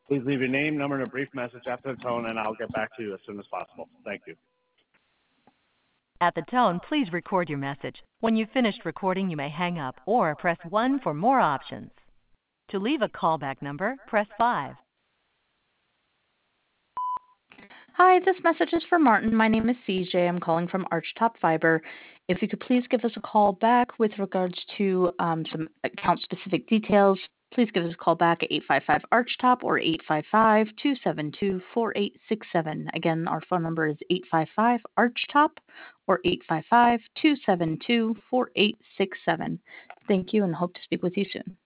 Please leave your name, number, and a brief message after the tone, and I'll get back to you as soon as possible. Thank you. At the tone, please record your message. When you've finished recording, you may hang up or press 1 for more options. To leave a callback number, press 5. Hi, this message is for Martin. My name is CJ. I'm calling from Archtop Fiber. If you could please give us a call back with regards to some account-specific details, please give us a call back at 855-ARCHTOP or 855-272-4867. Again, our phone number is 855-ARCHTOP or 855-272-4867. Thank you and hope to speak with you soon.